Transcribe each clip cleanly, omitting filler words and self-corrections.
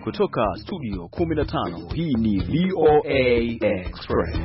Kutoka studio 15, hii ni VOA Express.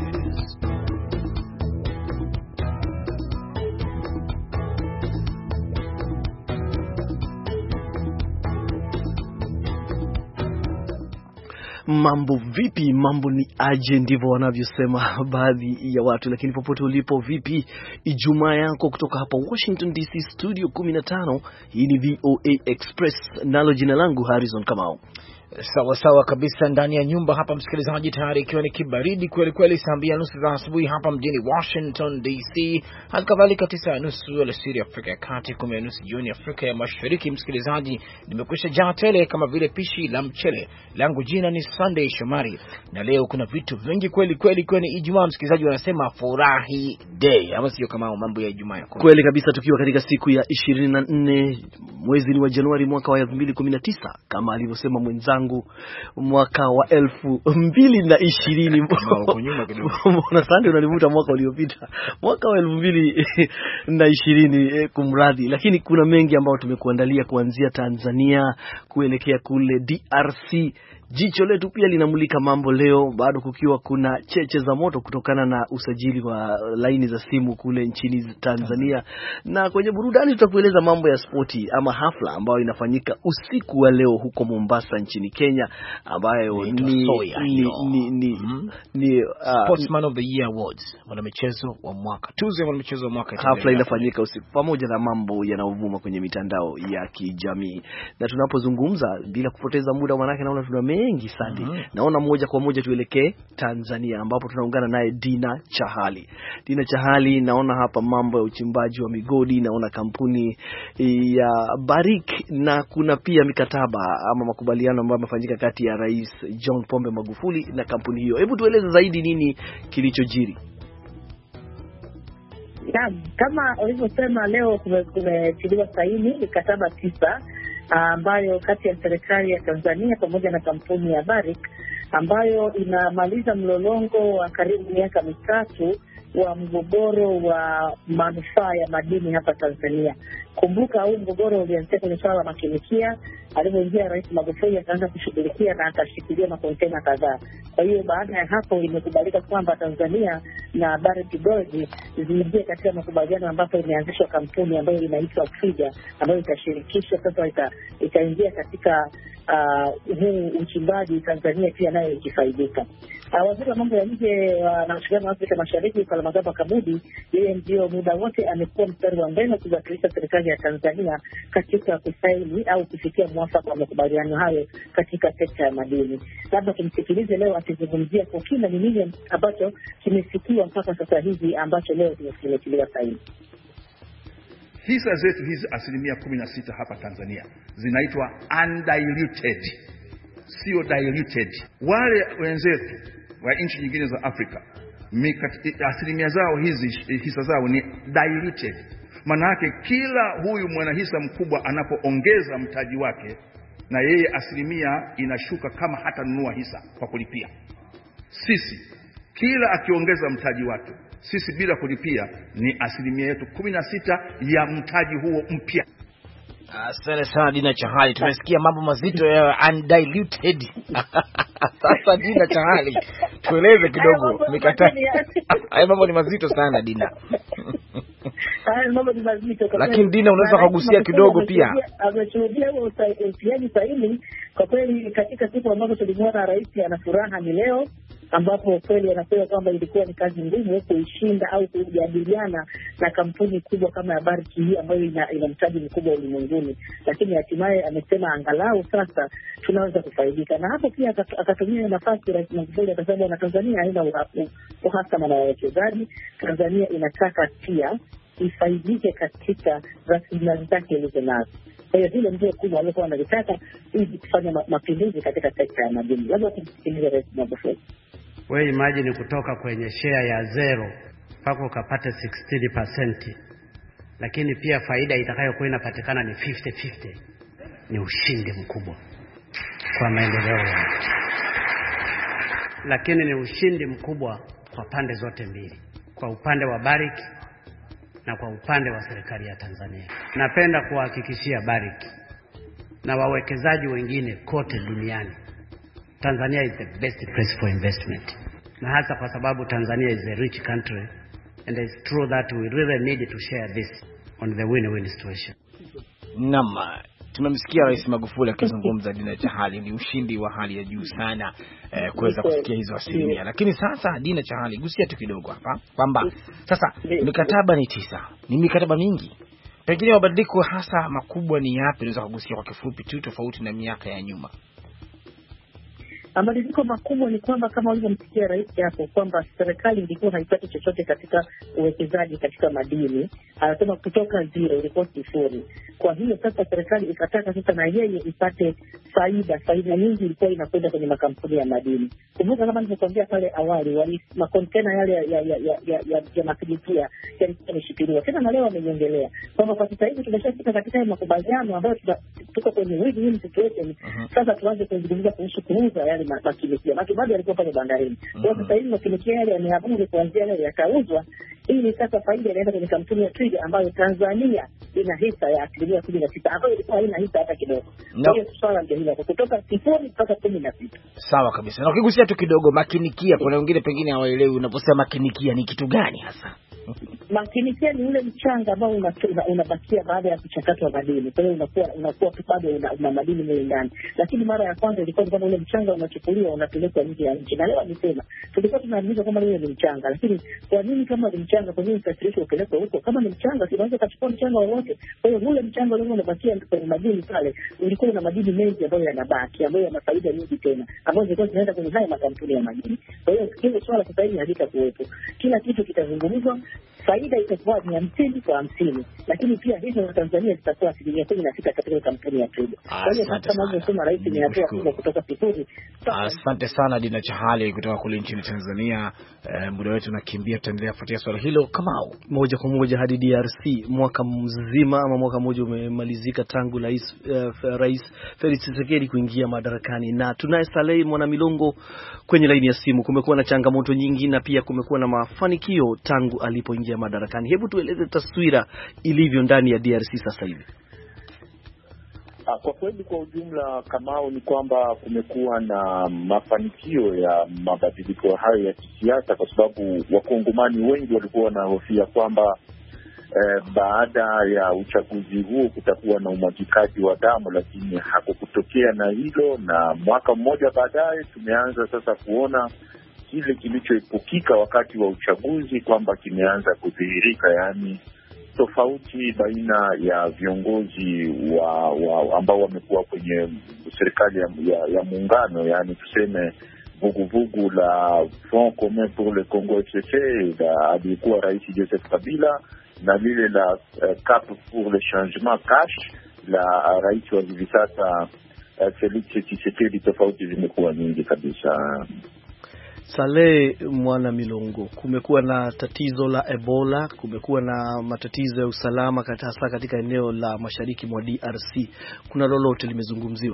Mambo vipi? Mambo ni aje? Ndivyo wanavyosema baadhi ya watu, lakini popote ulipo, vipi Ijumaa yako? Kutoka hapa Washington DC studio 15, hii ni VOA Express, nalo jina langu Harrison Kamau. Sawa kabisa ndani ya nyumba hapa, msikilizaji, tayari ikiwa ni kibaridi kweli kweli, saa 2:30 za asubuhi hapa mjini Washington DC, hadi kadhalika 9:30 alasiri Afrika ya Kati, 10:30 jioni Afrika ya Mashariki. Msikilizaji, nimekwisha jaa tele kama vile pishi la mchele. Langu jina ni Sunday Shomari, na leo kuna vitu vingi kweli kweli, kwani Ijumaa, msikilizaji, wanasema furahi day, ama sio? Kama mambo ya Ijumaa yako kweli kabisa, tukiwa katika siku ya 24 mwezi wa Januari mwaka wa 2019, kama alivyosema mwenzangu, mwaka wa 2020. Mbona sasa unanivuta mwaka uliopita, mwaka wa 2020 kumradhi. Lakini kuna mengi ambayo tumekuandalia, kuanzia Tanzania kuelekea kule DRC. Jicho letu pia linamulika mambo leo, bado kukiwa kuna cheche za moto kutokana na usajili wa laini za simu kule nchini Tanzania. Na kwenye burudani tutakueleza mambo ya spoti ama hafla ambayo inafanyika usiku wa leo huko Mombasa nchini Kenya, ambayo ni Sportsman of the Year Awards, wanamichezo wa mwaka, tuzo ya wanamichezo wa mwaka. Hafla inafanyika usiku, pamoja na mambo yanayovuma kwenye mitandao ya kijamii. Na tunapozungumza, bila kupoteza muda, manake naona tuna mengi sana. Naona moja kwa moja tuelekee Tanzania, ambapo tunaungana naye Dina Chahali. Dina Chahali, naona hapa mambo ya uchimbaji wa migodi, naona kampuni ya Barrick, na kuna pia mikataba ama makubaliano ambayo yamefanyika kati ya Rais John Pombe Magufuli na kampuni hiyo. Hebu tueleze zaidi nini kilichojiri. Kama ulivyosema, leo kumetiliwa saini mikataba 9 ambayo kati ya serikali ya Tanzania pamoja na kampuni ya Barrick, ambayo inamaliza mlolongo wa karibu miaka 3 wa mgogoro wa manufaa ya madini hapa Tanzania. Kumbuka huu mgogoro ulianzia kwenye swala la makinikia. Alipoingia Rais Magufuli akaanza kushughulikia na akashikilia makontena kadhaa. Kwa hiyo baada ya hapo imekubalika kwamba Tanzania na Barrick Gold ziingie katika makubaliano, ambapo imeanzishwa kampuni ambayo inaitwa Frida, ambayo itashirikishwa sasa, itaingia katika huu uchimbaji, Tanzania pia nayo ikifaidika. Waziri wa mambo ya nje na ushirikiano wa Afrika Mashariki Palamagamba Kabudi, yeye ndio muda wote amekuwa mstari wa mbele kuwakilisha serikali ya Tanzania katika kusaini au kufikia mwafaka wa makubaliano hayo katika sekta ya madini. Labda tumsikilize leo akizungumzia kwa kina ni nini ambacho kimefikiwa mpaka sasa hivi, ambacho leo tumefikia saini. Hisa zetu hizi 16% hapa Tanzania zinaitwa undiluted, sio diluted. Wale wenzetu wa nchi nyingine za Afrika, asilimia zao hizi, hisa zao ni diluted. Maana yake kila huyu mwanahisa mkubwa anapoongeza mtaji wake, na yeye asilimia inashuka kama hata nunua hisa kwa kulipia. Sisi kila akiongeza mtaji wake, sisi bila kulipia ni asilimia yetu 16 ya mtaji huo mpya. Asante sana Dina Chahali, tumesikia mambo mazito ya undiluted. Sasa Dina Chahali, tueleze kidogo mikataba. Haya mambo ni mazito sana Dina. Mambo ni mazito, lakini Dina unaweza kugusia kidogo pia. Ameshuhudia utiaji saini kwa kweli katika siku ambazo tulimwona rais ana furaha ni leo, ambapo kweli anasema kwamba ilikuwa ni kazi ngumu kuishinda au kujadiliana na kampuni kubwa kama ya Barrick hii ambayo ina mtaji mkubwa ulimwenguni, lakini hatimaye amesema angalau sasa tunaweza kufaidika. Na hapo pia akatumia nafasi Rais Magufuli akasema na Tanzania haina uhasama na wawekezaji, Tanzania inataka pia ifaidike katika rasilimali zake ilizonazo. Kwa hiyo hilo ndio kubwa walikuwa wanalitaka ili kufanya mapinduzi katika sekta ya madini. Labda tusikilize Rais Magufuli. Wewe imagine kutoka kwenye share ya 0 mpaka ukapata 16%, lakini pia faida itakayokuwa inapatikana ni 50-50. Ni ushindi mkubwa kwa maendeleo ya, lakini ni ushindi mkubwa kwa pande zote mbili, kwa upande wa Barrick na kwa upande wa serikali ya Tanzania. Napenda kuhakikishia Barrick na wawekezaji wengine kote duniani Tanzania is the best place for investment. Na hasa kwa sababu Tanzania is a rich country and it's true that we really need to share this on the win-win situation. Naam, tumemsikia Rais Magufuli akizungumza Dina Chahali, ni ushindi wa hali ya juu sana kuweza kufikia hizo asilimia. Lakini sasa Dina Chahali, gusia tu kidogo hapa kwamba sasa mikataba ni 9. Ni mikataba mingi. Pengine mabadiliko hasa makubwa ni yapi? Unaweza kugusia kwa kifupi tu tofauti na miaka ya nyuma? Mabadiliko makubwa ni kwamba kama ulivyomsikia rais hapo kwamba serikali ilikuwa haipati chochote katika uwekezaji katika madini. Anasema kutoka 0 ilikuwa 0. Kwa hiyo sasa serikali ikataka sasa na yeye ipate faida nyingi ilikuwa inakwenda kwenye makampuni ya madini. Kumbuka kama nilivyokuambia pale awali, wali makontena yale ya mafidia yalikuwa yameshikiliwa. Tena na leo wameniongelea kwamba kwa sasa hivi tumeshafika katika makubaliano ambayo tuko kwenye win-win situation. Sasa tuanze kuzungumza kuhusu kuuza yale makinikia. Bado yalikuwa pale bandarini. Kwa sasa hivi makinikia yale yameabuni kuanzia yale yakauzwa, ili sasa faida inaenda kwenye kampuni ya Twiga ambayo Tanzania ina hisa ya 16% ambayo ilikuwa haina hisa hata kidogo. Kwa hiyo swala ndio hilo, kutoka 0 mpaka 16. Sawa kabisa. Na ukigusia tu kidogo makinikia, kuna wengine pengine hawaelewi unaposema makinikia ni kitu gani hasa? Makinikia ni ule mchanga ambao unabakia baada ya kuchakatwa madini. Kwa hiyo unakuwa bado una madini mengi ndani. Lakini mara ya kwanza ilikuwa kama ule mchanga unachukuliwa unapelekwa nje ya nchi. Na leo nisema tulikuwa tunaamini kama ile ni mchanga, lakini kwa nini kama ni mchanga kwa nini usafirishwe upelekwe huko? Kama ni mchanga si unaweza kuchukua mchanga wowote. Kwa hiyo ule mchanga ule unabakia kwenye madini pale, ulikuwa una madini mengi ambayo yanabaki, ambayo yana faida nyingi tena, ambayo zilikuwa zinaenda kwenye haya makampuni ya madini. Kwa hiyo kile swala sasa hivi halitakuwepo. Kila kitu kitazungumzwa, faida itakuwa ni 50 kwa 50, lakini pia hizo za Tanzania zitakuwa 16% katika kampuni ya Twiga. Kwa hiyo kama alivyosema rais ni hatua kubwa kutoka 0. Asante sana Dina Chahali kutoka kule nchini Tanzania. Muda wetu unakimbia, tutaendelea kufuatia swala hilo kama moja kwa moja hadi DRC. Mwaka mzima ama mwaka mmoja umemalizika tangu Rais Felix Tshisekedi kuingia madarakani, na tunaye Saleh Mwanamilongo kwenye laini ya simu. Kumekuwa na changamoto nyingi na pia kumekuwa na mafanikio tangu alipoingia madarakani. Hebu tueleze taswira ilivyo ndani ya DRC sasa hivi. Kwa kweli kwa ujumla Kamau, ni kwamba kumekuwa na mafanikio ya mabadiliko hayo ya kisiasa, kwa sababu wakongomani wengi walikuwa wanahofia kwamba baada ya uchaguzi huo kutakuwa na umwagikaji wa damu, lakini hakukutokea na hilo, na mwaka mmoja baadaye tumeanza sasa kuona kile kilichoepukika wakati wa uchaguzi kwamba kimeanza kudhihirika, yaani tofauti baina ya viongozi ambao wamekuwa kwenye serikali ya muungano, yaani tuseme vuguvugu la Front Commun pour le Congo FCC la alikuwa Rais Joseph Kabila, na lile la Cap pour le Changement CACH la rais wa hivi sasa Felix Tshisekedi. Tofauti zimekuwa nyingi kabisa. Saleh Mwanamilongo, kumekuwa na tatizo la Ebola, kumekuwa na matatizo ya usalama hasa katika eneo la mashariki mwa DRC. Kuna lolote limezungumziwa?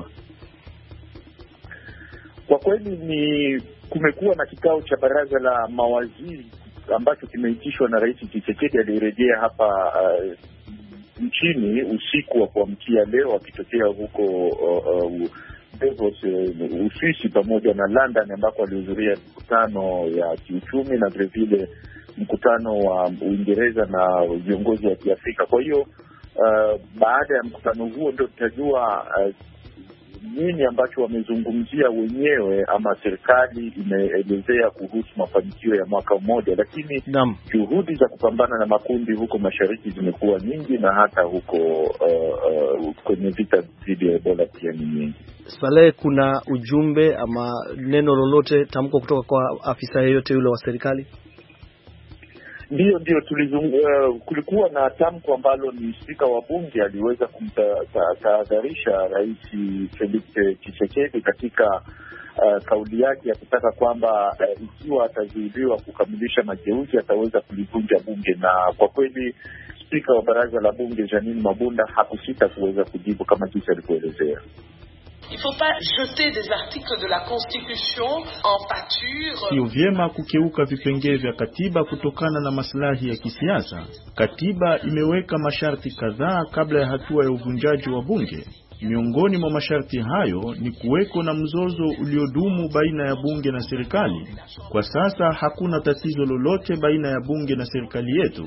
Kwa kweli kumekuwa na kikao cha baraza la mawaziri ambacho kimeitishwa na Rais Tshisekedi alirejea hapa nchini usiku wa kuamkia leo akitokea huko Davos, Uswisi pamoja na London, ambako alihudhuria mkutano ya kiuchumi na vile vile mkutano wa Uingereza na viongozi wa Kiafrika. Kwa hiyo baada ya mkutano huo ndio tutajua nini ambacho wamezungumzia wenyewe ama serikali imeelezea kuhusu mafanikio ya mwaka mmoja, lakini juhudi za kupambana na makundi huko mashariki zimekuwa nyingi, na hata huko kwenye vita dhidi ya Ebola pia ni nyingi. Saleh, kuna ujumbe ama neno lolote, tamko kutoka kwa afisa yeyote yule wa serikali? Ndio kulikuwa na tamko ambalo ni spika wa bunge aliweza kumtahadharisha Rais Felix Tshisekedi katika kauli yake ya kutaka kwamba ikiwa atazuiliwa kukamilisha mageuzi ataweza kulivunja bunge, na kwa kweli spika wa baraza la bunge Janine Mabunda hakusita kuweza kujibu kama jinsi alivyoelezea. Il faut pas jeter des articles de la Constitution en pâture. Sio vyema kukeuka vipengee vya katiba kutokana na maslahi ya kisiasa. Katiba imeweka masharti kadhaa kabla ya hatua ya uvunjaji wa bunge. Miongoni mwa masharti hayo ni kuweko na mzozo uliodumu baina ya bunge na serikali. Kwa sasa hakuna tatizo lolote baina ya bunge na serikali yetu.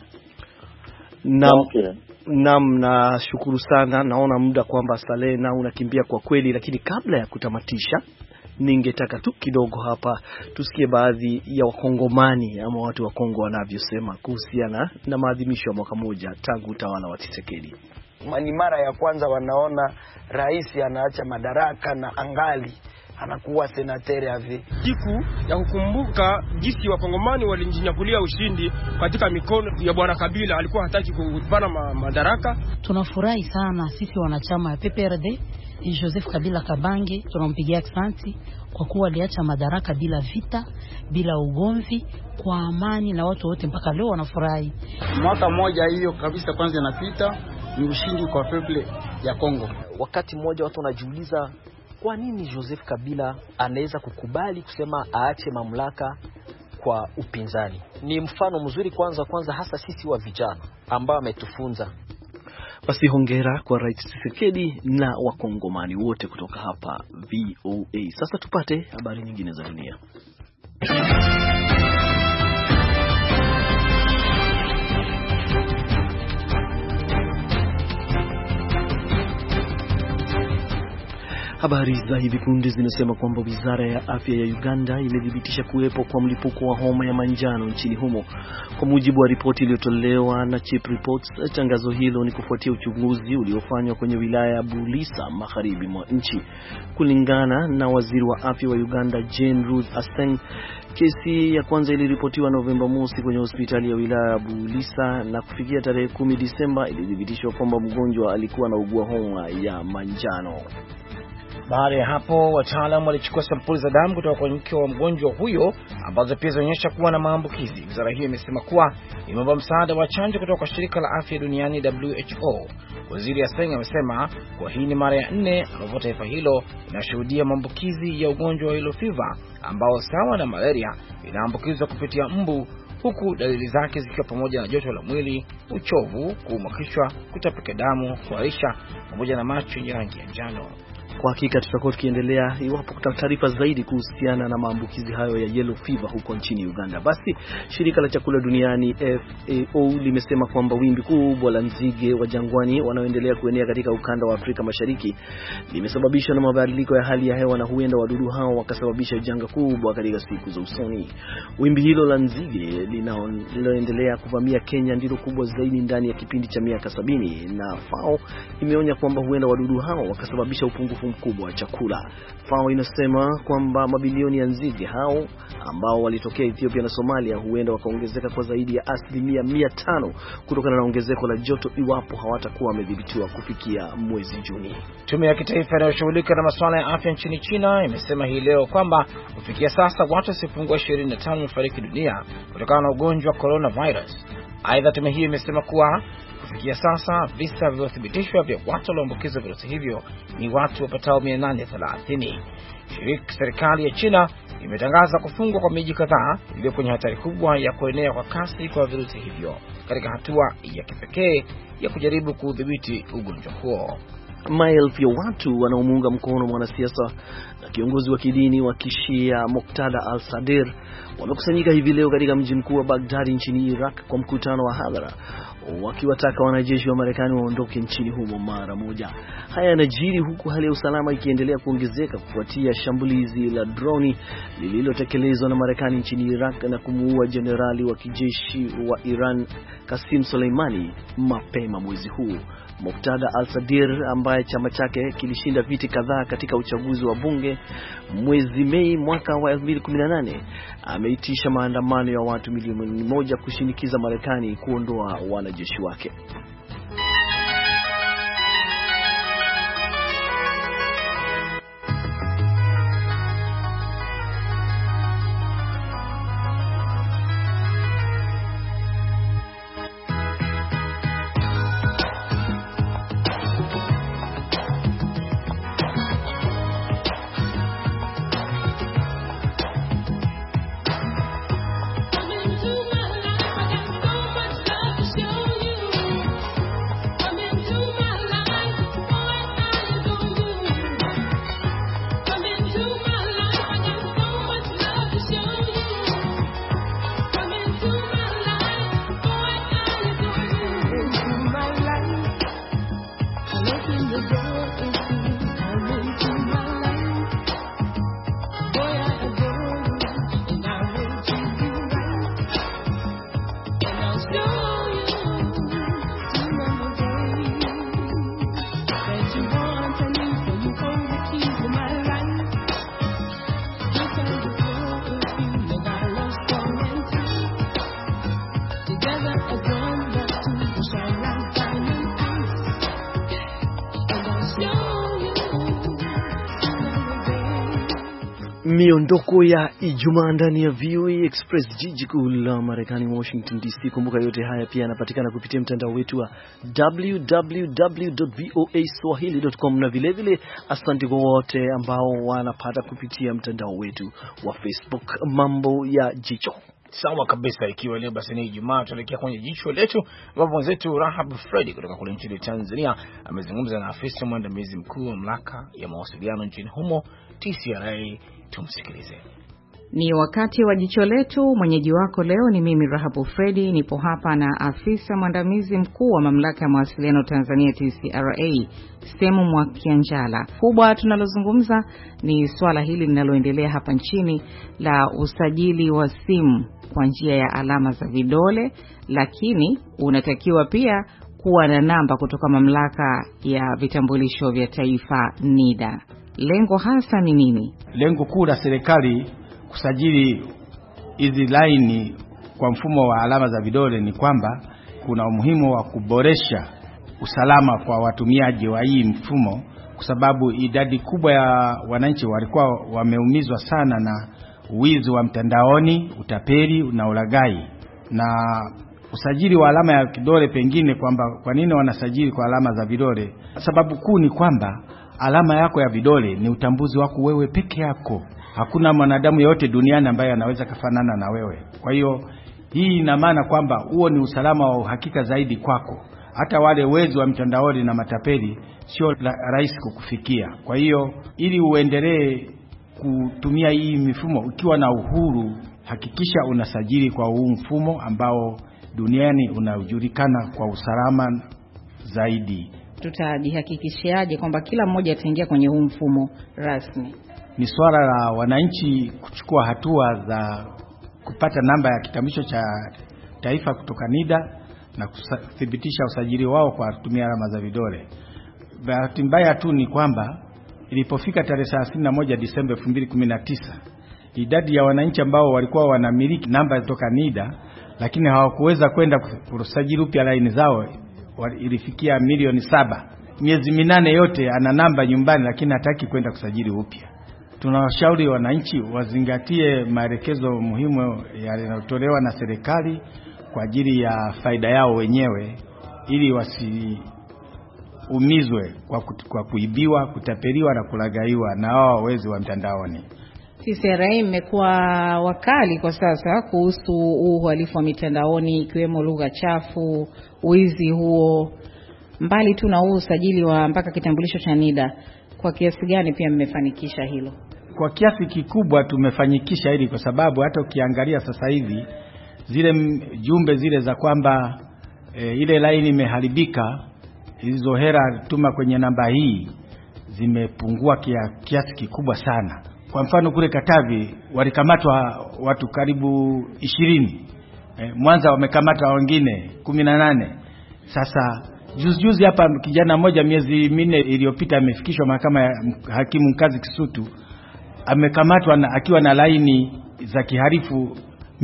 Naam, nashukuru sana. Naona muda kwamba Saleh na unakimbia kwa kweli, lakini kabla ya kutamatisha ningetaka tu kidogo hapa tusikie baadhi ya Wakongomani ama watu wa Kongo wanavyosema kuhusiana na maadhimisho ya mwaka moja tangu utawala wa Tshisekedi. Ni mara ya kwanza wanaona rais anaacha madaraka na angali anakuwa senateri hivi. Siku ya kukumbuka jinsi Wakongomani walijinyakulia ushindi katika mikono ya Bwana Kabila, alikuwa hataki kupana madaraka. Tunafurahi sana sisi wanachama ya PPRD Joseph Kabila Kabange, tunampigia asante kwa kuwa aliacha madaraka bila vita, bila ugomvi, kwa amani, na watu wote mpaka leo wanafurahi. Mwaka mmoja hiyo kabisa kwanza inapita, ni ushindi kwa people ya Kongo. Wakati mmoja watu wanajiuliza kwa nini Joseph Kabila anaweza kukubali kusema aache mamlaka kwa upinzani. Ni mfano mzuri kwanza hasa sisi wa vijana ambao ametufunza. Basi hongera kwa Rais Tshisekedi na Wakongomani wote kutoka hapa VOA. Sasa tupate habari nyingine za dunia. Habari za hivi punde zinasema kwamba Wizara ya Afya ya Uganda imethibitisha kuwepo kwa mlipuko wa homa ya manjano nchini humo. Kwa mujibu wa ripoti iliyotolewa na Chief Reports, tangazo hilo ni kufuatia uchunguzi uliofanywa kwenye wilaya ya Bulisa magharibi mwa nchi. Kulingana na Waziri wa Afya wa Uganda Jane Ruth Aceng, kesi ya kwanza iliripotiwa Novemba mosi kwenye hospitali ya wilaya ya Bulisa, na kufikia tarehe 10 Disemba ilithibitishwa kwamba mgonjwa alikuwa na ugua homa ya manjano. Baada ya hapo, wataalamu walichukua sampuli za damu kutoka kwa mke wa mgonjwa huyo ambazo pia zinaonyesha kuwa na maambukizi. Wizara hiyo imesema kuwa imeomba msaada wa chanjo kutoka kwa shirika la afya duniani WHO. Waziri Aceng amesema kwa hii ni mara ya 4 ambapo taifa hilo linashuhudia maambukizi ya ugonjwa wa yellow fever ambao sawa na malaria inaambukizwa kupitia mbu, huku dalili zake zikiwa pamoja na joto la mwili, uchovu, kuumwa kichwa, kutapika damu, kuharisha pamoja na macho yenye rangi ya njano. Kwa hakika tutakuwa tukiendelea iwapo kuna taarifa zaidi kuhusiana na maambukizi hayo ya yellow fever huko nchini Uganda. Basi shirika la chakula duniani FAO limesema kwamba wimbi kubwa la nzige wa jangwani wanaoendelea kuenea katika ukanda wa Afrika Mashariki limesababishwa na mabadiliko ya hali ya hewa, na huenda wadudu hao wakasababisha janga kubwa katika siku za usoni. Wimbi hilo la nzige linaloendelea kuvamia Kenya ndilo kubwa zaidi ndani ya kipindi cha miaka 70, na FAO imeonya kwamba huenda wadudu hao wakasababisha upungufu mkubwa wa chakula. FAO inasema kwamba mabilioni ya nzige hao ambao walitokea Ethiopia na Somalia huenda wakaongezeka kwa zaidi ya 500% kutokana na ongezeko la joto iwapo hawatakuwa wamedhibitiwa kufikia mwezi Juni. Tume ya kitaifa inayoshughulika na masuala ya afya nchini China imesema hii leo kwamba kufikia sasa watu wasipungua 25 wamefariki dunia kutokana na ugonjwa wa coronavirus. Aidha, tume hiyo imesema kuwa kufikia sasa visa vilivyothibitishwa vya watu walioambukizwa virusi hivyo ni watu wapatao 830. Serikali ya China imetangaza kufungwa kwa miji kadhaa iliyo kwenye hatari kubwa ya kuenea kwa kasi kwa virusi hivyo katika hatua ya kipekee ya kujaribu kudhibiti ugonjwa huo. Maelfu ya watu wanaomuunga mkono mwanasiasa na kiongozi wa kidini wa Kishia Muqtada al-Sadr wamekusanyika hivi leo katika mji mkuu wa Baghdad nchini Iraq kwa mkutano wa hadhara wakiwataka wanajeshi wa Marekani waondoke nchini humo mara moja. Haya yanajiri huku hali ya usalama ikiendelea kuongezeka kufuatia shambulizi la droni lililotekelezwa na Marekani nchini Iraq na kumuua jenerali wa kijeshi wa Iran Qasim Soleimani mapema mwezi huu. Muqtada al-Sadr ambaye chama chake kilishinda viti kadhaa katika uchaguzi wa bunge mwezi Mei mwaka wa 2018 ameitisha maandamano ya watu milioni 1 kushinikiza Marekani kuondoa wanajeshi wake. Miondoko ya Ijumaa ndani ya VOA Express, jiji kuu la Marekani, Washington DC. Kumbuka yote haya pia yanapatikana kupitia mtandao wetu wa www.voaswahili.com, na vile asante kwa wote ambao wanapata kupitia mtandao wetu wa Facebook. Mambo ya jicho. Sawa kabisa, ikiwa leo basi ni Ijumaa, tunaelekea kwenye jicho letu ambapo mwenzetu Rahab Fredi kutoka kule nchini Tanzania amezungumza na afisa mwandamizi mkuu wa mamlaka ya mawasiliano nchini humo TCRA. Tumsikilize. Ni wakati wa jicho letu. Mwenyeji wako leo ni mimi Rahab Fredi, nipo hapa na afisa mwandamizi mkuu wa mamlaka ya mawasiliano Tanzania TCRA, Semu Mwakianjala. Kubwa tunalozungumza ni swala hili linaloendelea hapa nchini la usajili wa simu kwa njia ya alama za vidole, lakini unatakiwa pia kuwa na namba kutoka mamlaka ya vitambulisho vya taifa NIDA. Lengo hasa ni nini? Lengo kuu la serikali kusajili hizi laini kwa mfumo wa alama za vidole ni kwamba kuna umuhimu wa kuboresha usalama kwa watumiaji wa hii mfumo, kwa sababu idadi kubwa ya wananchi walikuwa wameumizwa sana na wizi wa mtandaoni, utapeli na ulaghai. Na usajili wa alama ya kidole, pengine kwamba kwa nini wanasajili kwa alama za vidole, sababu kuu ni kwamba alama yako ya vidole ni utambuzi wako wewe peke yako. Hakuna mwanadamu yeyote duniani ambaye anaweza kufanana na wewe. Kwa hiyo hii ina maana kwamba huo ni usalama wa uhakika zaidi kwako. Hata wale wezi wa mtandaoni na matapeli sio rahisi kukufikia. Kwa hiyo ili uendelee kutumia hii mifumo ukiwa na uhuru, hakikisha unasajili kwa huu mfumo ambao duniani unajulikana kwa usalama zaidi. Tutajihakikishiaje kwamba kila mmoja ataingia kwenye huu mfumo rasmi? Ni swala la wananchi kuchukua hatua za kupata namba ya kitambulisho cha taifa kutoka NIDA na kuthibitisha usajili wao kwa kutumia alama za vidole. Bahati mbaya tu ni kwamba ilipofika tarehe 31 Disemba 2019, idadi ya wananchi ambao walikuwa wanamiliki namba kutoka NIDA lakini hawakuweza kwenda kusajili upya laini zao ilifikia milioni 7. Miezi 8 yote ana namba nyumbani lakini hataki kwenda kusajili upya. Tunawashauri wananchi wazingatie maelekezo muhimu yanayotolewa na serikali kwa ajili ya faida yao wenyewe, ili wasiumizwe kwa kuibiwa, kutapeliwa na kulaghaiwa na hao wezi wa mtandaoni. TCRA imekuwa wakali kwa sasa kuhusu uhalifu wa mitandaoni, ikiwemo lugha chafu, wizi huo, mbali tu na huu usajili wa mpaka kitambulisho cha NIDA. Kwa kiasi gani pia mmefanikisha hilo? Kwa kiasi kikubwa tumefanikisha hili, kwa sababu hata ukiangalia sasa hivi zile jumbe zile za kwamba ile line imeharibika, hizo hera tuma kwenye namba hii zimepungua kiasi kikubwa sana. Kwa mfano kule Katavi walikamatwa watu karibu 20. Mwanza wamekamata wengine 18. Sasa juzi hapa kijana mmoja miezi 4 iliyopita amefikishwa mahakama ya hakimu mkazi Kisutu, amekamatwa akiwa na laini za kiharifu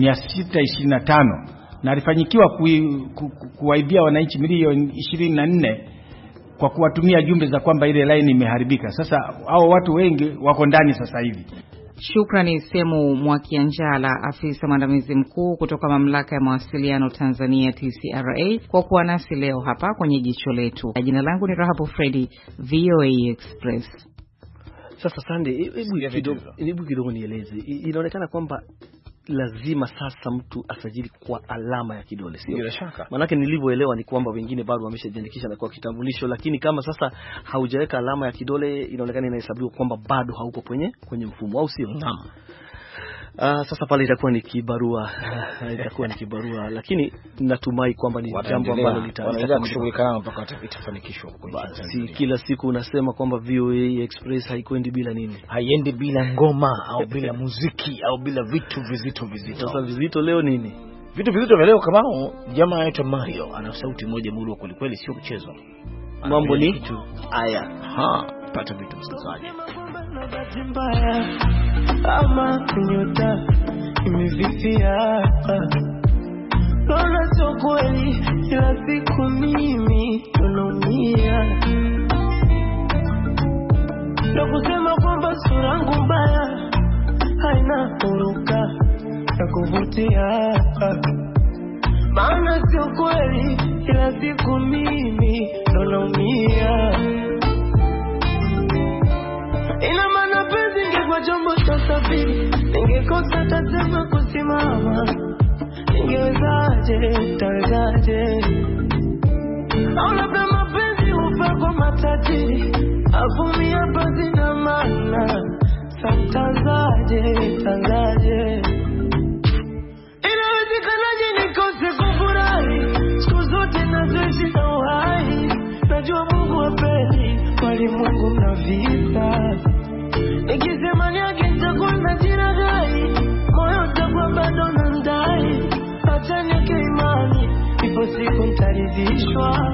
625 na alifanyikiwa kuwaibia wananchi milioni 24 kwa kuwatumia jumbe za kwamba ile line imeharibika. Sasa hao watu wengi wako ndani sasa hivi. Shukrani Semu Mwakianjala, afisa mwandamizi mkuu kutoka mamlaka ya mawasiliano Tanzania TCRA, kwa kuwa nasi leo hapa kwenye jicho letu. Jina langu ni Rahabu Fredi, VOA Express. Sasa Sunday, hebu kidogo nieleze. Inaonekana kwamba lazima sasa mtu asajili kwa alama ya kidole, sio? Bila shaka. Manake nilivyoelewa ni kwamba wengine bado wameshajiandikisha na kwa kitambulisho, lakini kama sasa haujaweka alama ya kidole inaonekana inahesabiwa kwamba bado hauko kwenye mfumo, au sio? Naam. Sasa pale itakuwa ni kibarua lakini natumai kwamba ni jambo ambalo litaendelea kushughulikana mpaka itafanikishwa. Si kila siku unasema kwamba VOA Express haikwendi bila nini? Haiendi bila ngoma au bila muziki au bila vitu vizito. Sasa vizito leo nini? Vitu vizito vya leo kama jamaa anaitwa Mario, ana sauti moja murua kweli, sio mchezo. Mambo ni kitu haya. Pata vitu msikilizaji. Ama kunyota imevifia, naona sio kweli, kila siku mimi naumia, na kusema kwamba sura yangu mbaya haina huruka ya kuvutia. Maana sio kweli kila siku mimi ndo naumia. Ina maana penzi ingekuwa chombo cha usafiri, ningekosa tasema kusimama. Ningewezaje, tawezaje? Au labda mapenzi hufa kwa matajiri, avumia basi na maana. Tanzaje. Inawezekanaje nikose kufurahi siku zote nazoishi na uhai? Najua Mungu hapendi walimwengu na vita. Nikisema niage nitakuwa na jiragai, moyo utakuwa bado nandai. Acha niweke imani, ipo siku nitaridhishwa.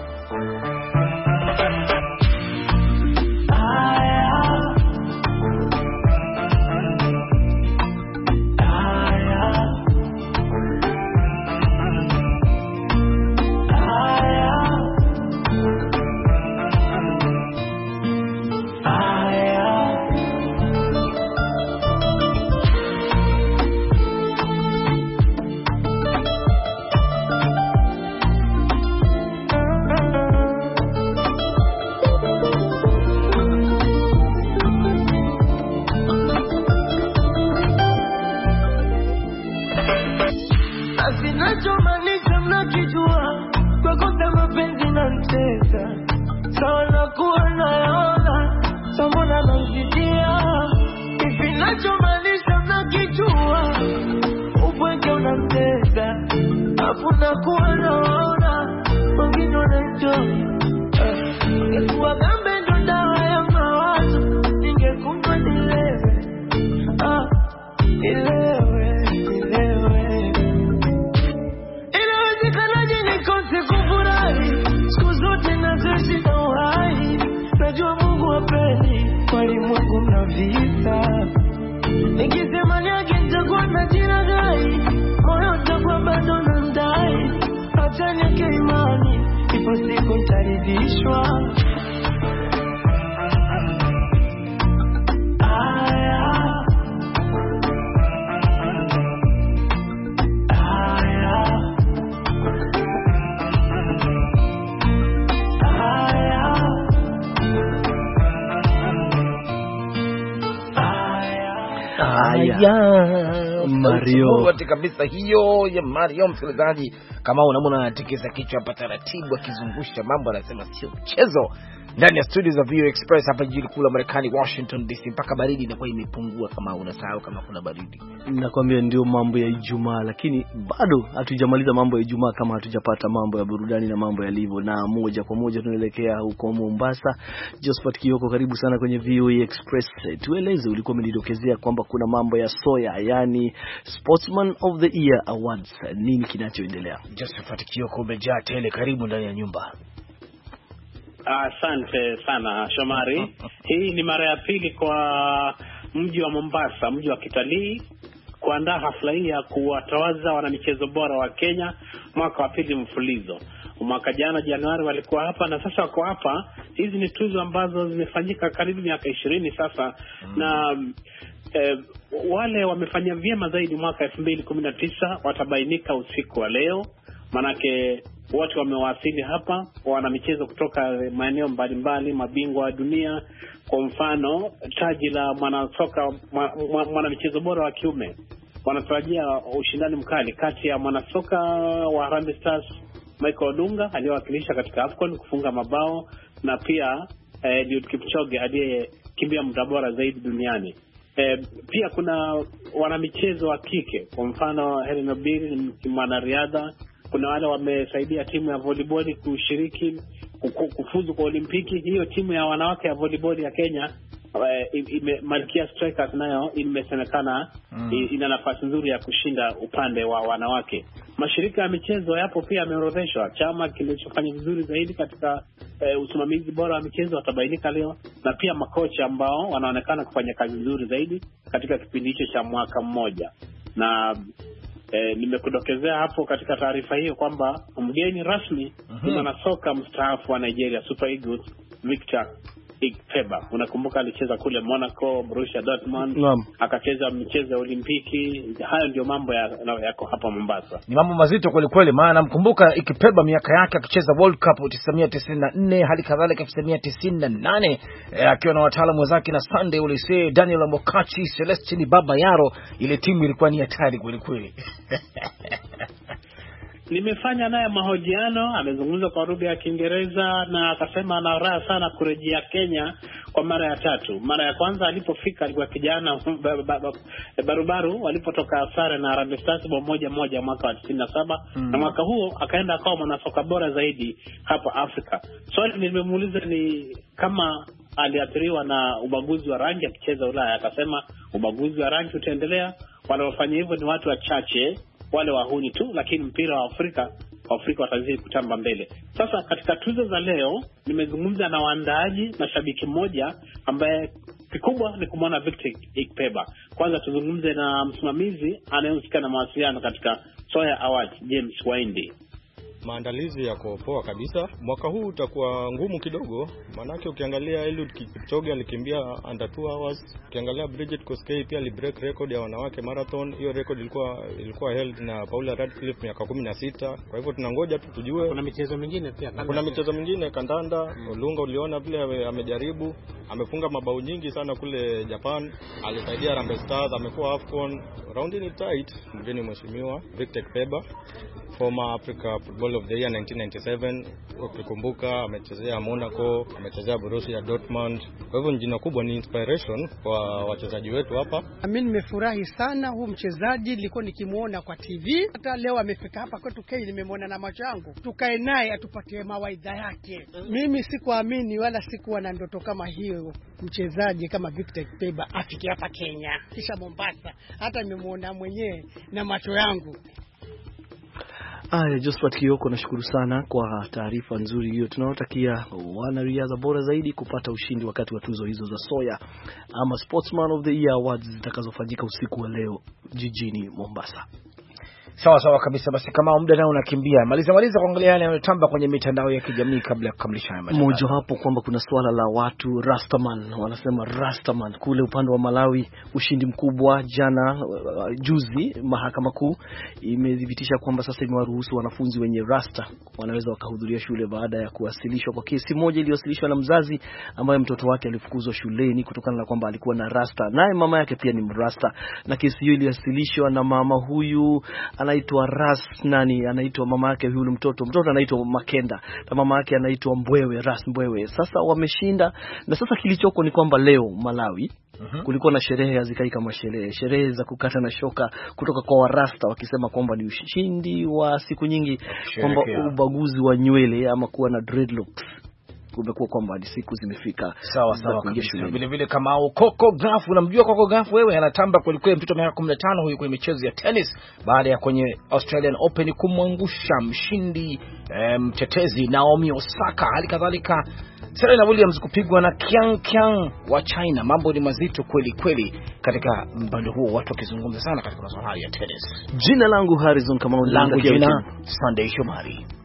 Asinachomanisha mnakijua, kwa kosa mapenzi na mtesa. Sawa kuwa naona, sambona namzidia. Isinachomanisha mnakijua, upweke unamtesa. Hakuna kuwa naona, wengine wanaenjoy. Ningekuwa gambe ndo dawa ya mawazo, ningekunywa nilewe. Nilewe. Inawezekanaje nikose kufurahi siku zote nazoishi na uhai? Najua Mungu hapendi walimwengu na vita. Nikisema niage nitakuwa na jiragai, moyo utakuwa bado nandai. Acha niweke imani, ipo siku nitaridhishwa. Mario kabisa hiyo ya Mario, msikilizaji. Kama unamwona anatikisa kichwa hapa taratibu akizungusha mambo, anasema sio mchezo. Ndani ya studio za VOA Express hapa jijini kuu la Marekani Washington DC, mpaka baridi inakuwa imepungua. Kama unasahau kama kuna baridi, nakwambia ndio mambo ya Ijumaa, lakini bado hatujamaliza mambo ya Ijumaa kama hatujapata mambo ya burudani na mambo yalivyo. Na moja kwa moja tunaelekea huko Mombasa. Josephat Kioko, karibu sana kwenye VOA Express. Tueleze, ulikuwa umenidokezea kwamba kuna mambo ya Soya, yani Sportsman of the Year Awards. Nini kinachoendelea? Josephat Kioko, umejaa tele, karibu ndani ya nyumba. Asante sana Shomari. Hii ni mara ya pili kwa mji wa Mombasa, mji wa kitalii, kuandaa hafla hii ya kuwatawaza wanamichezo bora wa Kenya mwaka wa pili mfulizo. Mwaka jana Januari walikuwa hapa na sasa wako hapa. Hizi ni tuzo ambazo zimefanyika karibu miaka 20 sasa. Na wale wamefanya vyema zaidi mwaka 2019 watabainika usiku wa leo. Manake watu wamewasili hapa, wana michezo kutoka maeneo mbalimbali, mabingwa wa dunia. Kwa mfano, taji la mwanamichezo bora wa kiume, wanatarajia ushindani mkali kati ya mwanasoka wa Harambee Stars Michael Olunga aliyewakilisha katika AFCON kufunga mabao, na pia Eliud Kipchoge aliyekimbia muda bora zaidi duniani. Pia kuna wanamichezo wa kike, kwa mfano Hellen Obiri ni mwanariadha. Kuna wale wamesaidia timu ya volleyball kushiriki kufuzu kwa Olimpiki. Hiyo timu ya wanawake ya volleyball ya Kenya, Malkia Strikers, nayo imesemekana ina nafasi nzuri ya kushinda upande wa wanawake. Mashirika ya michezo yapo pia yameorodheshwa. Chama kilichofanya vizuri zaidi katika usimamizi bora wa michezo watabainika leo, na pia makocha ambao wanaonekana kufanya kazi nzuri zaidi katika kipindi hicho cha mwaka mmoja. Na nimekudokezea hapo katika taarifa hiyo kwamba mgeni rasmi ni mwanasoka mstaafu wa Nigeria Super Eagles Victor Ikpeba. Unakumbuka alicheza kule Monaco, Borussia Dortmund, akacheza michezo ya Olimpiki. Hayo ndio mambo yako hapa Mombasa. Ni mambo mazito kweli kweli, maana namkumbuka Ikpeba miaka yake akicheza World Cup 1994 hadi kadhalika 1998 akiwa na wataalamu wenzake na Sunday Olise, Daniel Mokachi, Celestine Baba Yaro. Ile timu ilikuwa ni hatari kweli kweli. Nimefanya naye mahojiano, amezungumza kwa lugha ya Kiingereza na akasema ana raha sana kurejea Kenya kwa mara ya tatu. Mara ya kwanza alipofika alikuwa kijana barubaru, walipotoka sare na Harambee Stars 1-1 mwaka wa 97 na mwaka huo akaenda akawa mwanasoka bora zaidi hapa Afrika. Swali nimemuuliza ni kama aliathiriwa na ubaguzi wa rangi akicheza Ulaya. Akasema ubaguzi wa rangi utaendelea, wanaofanya hivyo ni watu wachache, wale wahuni tu, lakini mpira wa Afrika watazidi kutamba mbele. Sasa katika tuzo za leo nimezungumza na waandaaji na shabiki mmoja ambaye kikubwa ni kumwona Victor Ikpeba. Kwanza tuzungumze na msimamizi anayehusika na mawasiliano katika Soya Awards, James Waindi. Maandalizi yako poa kabisa. Mwaka huu utakuwa ngumu kidogo, manake ukiangalia Eliud Kipchoge alikimbia under 2 hours. Ukiangalia Bridget Kosgei pia alibreak record ya wanawake marathon. Hiyo record ilikuwa held na Paula Radcliffe miaka 16. Kwa hivyo tunangoja tu tujue. Kuna michezo mingine pia. Kuna michezo mingine kandanda. Olunga uliona vile amejaribu, amefunga mabao nyingi sana kule Japan. Alisaidia Harambee Stars, amekuwa AFCON. Round ni tight. Mgeni mheshimiwa Victor Ikpeba, former Africa Football of the Year 1997, ukikumbuka amechezea Monaco, amechezea Borussia Dortmund. Kwa hivyo jina kubwa, ni inspiration kwa wachezaji wetu hapa. Mimi nimefurahi sana, huu mchezaji nilikuwa nikimuona kwa TV, hata leo amefika hapa kwetu Kenya, nimemwona na macho yangu. Tukae naye atupatie mawaidha yake. Mimi sikuamini wala sikuwa na ndoto kama hiyo, mchezaji kama Victor Ikpeba afike hapa Kenya kisha Mombasa. Hata nimemuona mwenyewe na macho yangu. Josephat Kioko, nashukuru sana kwa taarifa nzuri hiyo. Tunawatakia wanariadha bora zaidi kupata ushindi wakati wa tuzo hizo za Soya ama Sportsman of the Year Awards zitakazofanyika usiku wa leo jijini Mombasa. Sawa kabisa. Basi kama muda nao unakimbia, maliza kuangalia yale yanayotamba kwenye mitandao ya kijamii kabla ya kukamilisha haya matangazo. Moja hapo kwamba kuna swala la watu Rastaman, wanasema Rastaman kule upande wa Malawi, ushindi mkubwa jana. Juzi mahakama kuu imedhibitisha kwamba sasa imewaruhusu wanafunzi wenye rasta wanaweza wakahudhuria shule baada ya kuwasilishwa kwa kesi moja iliyowasilishwa na mzazi ambaye mtoto wake alifukuzwa shuleni kutokana na kwamba alikuwa na rasta, naye mama yake pia ni mrasta, na kesi hiyo iliwasilishwa na mama huyu anaitwa anaitwa mama yake huyu mtoto anaitwa Makenda na mama yake anaitwa Ras Mbwewe. Sasa wameshinda, na sasa kilichoko ni kwamba leo Malawi kulikuwa na sherehe hazikai kama sherehe za kukata na shoka kutoka kwa Warasta, wakisema kwamba ni ushindi wa siku nyingi, kwamba ubaguzi wa nywele ama kuwa na dreadlocks kumekuwa kwamba ni siku zimefika. Sawa kabisa. Vile vile kama Coco Gauff, unamjua Coco Gauff wewe? Anatamba kweli kweli, mtoto wa miaka 15 huyu kwenye michezo ya tennis, baada ya kwenye Australian Open kumwangusha mshindi mtetezi Naomi Osaka. Hali kadhalika Serena Williams kupigwa na Qiang wa China. Mambo ni mazito kweli kweli katika mbando huo, watu wakizungumza sana katika masuala ya tennis. Jina langu Harrison Kamau, langu jina Sunday Shomari.